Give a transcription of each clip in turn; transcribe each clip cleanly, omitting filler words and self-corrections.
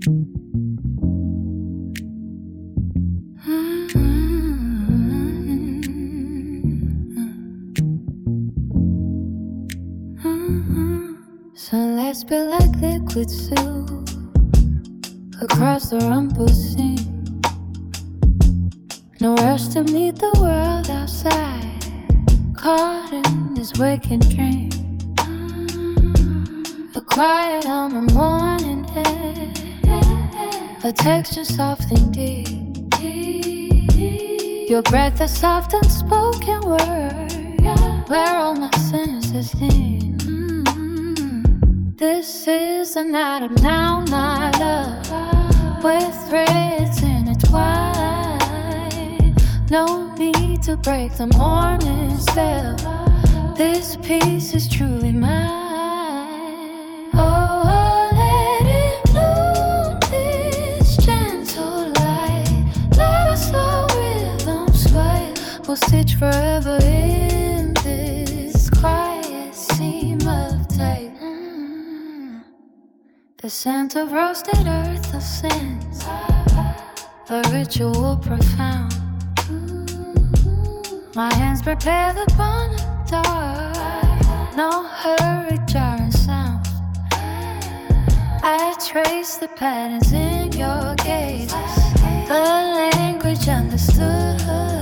So let's spill like liquid soup across the rumble scene. No rush to meet the world outside, caught in this waking dream. A quiet on the morning air, a texture soft and deep. Your breath a soft unspoken word, where all my senses lean. This is the night of now, my love, with threads intertwined. No need to break the morning spell. This piece is truly mine. Oh, let it bloom, this gentle light. Let our slow rhythm sway. We'll stitch forever in this quiet seam of tape. The scent of roasted earth ascends, a ritual profound. My hands prepare the bonnet dark, no hurry, jarring sounds. I trace the patterns in your gaze, the language understood.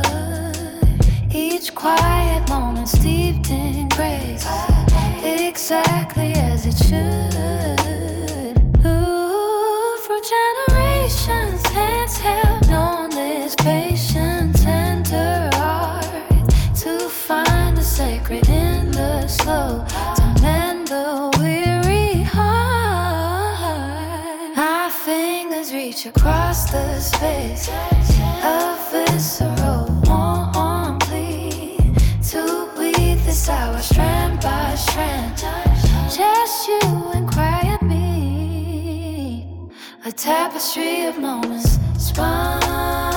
Each quiet moment steeped in grace, exactly as it should. For generations, hands held on this patient, tender art, to find the sacred in the slow, to mend the weary heart. My fingers reach across the space, a visceral warm plea to weave this hour strand by strand. Just you and quiet me, a tapestry of moments spun.